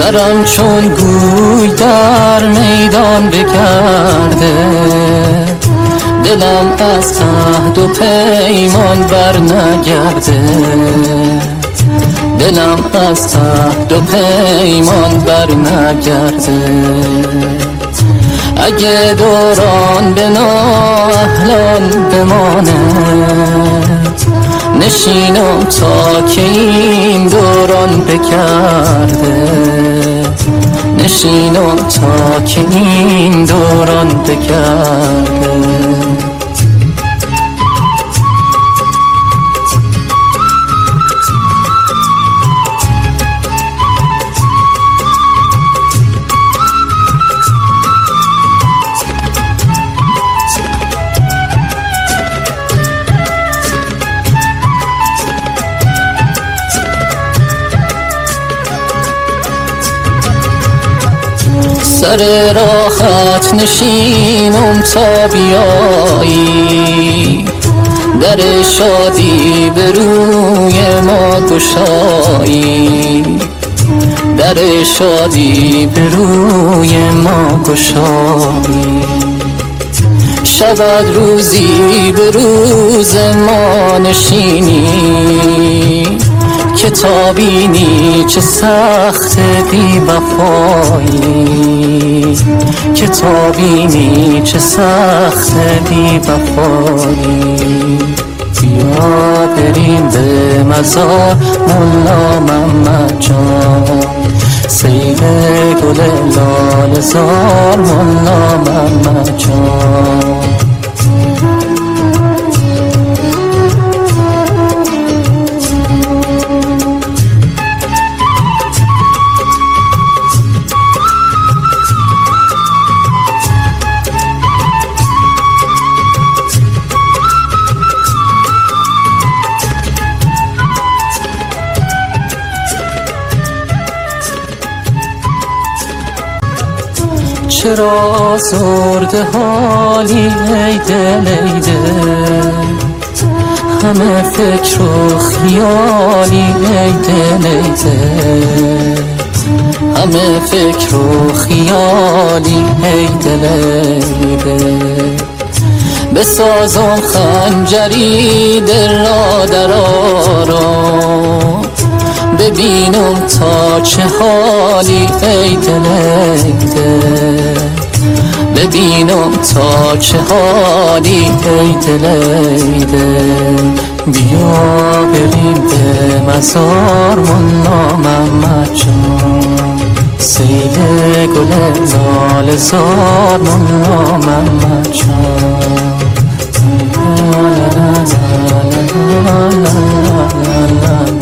سرم چون گوی در میدان بگرده، دلم از عهد و پیمان بر نگرده، دلم از عهد و پیمان بر نگرده. اگه دوران به نااهلان بمانه، نشینم تا که این دوران بگرده، نشینم تا که این دوران بگرده. سر راحت نشینم تا بیایی، در شادی به روی ما گشایی، در شادی به روی ما گشایی. شود روزی به روز ما نشینی، کتابینی چه سخت بی وفایی، کتابینی چه سخت بی وفایی. بیا بریم به مزار ملا محمد جان، سیل گل لاله زار ملا محمد جان. چرا آزرده حالی ای دل ای دل، همه فکر و خیالی ای دل ای دل، همه فکر و خیالی ای دل ای دل. بسازم خنجری دل را در آرام، ببینم تا چه حالی ای دل ای دل، ببینم تا چه حالی ای دل ای دل. بیا بریم به مزار ملا محمد جان، سیل گل لاله زار ملا محمد جان.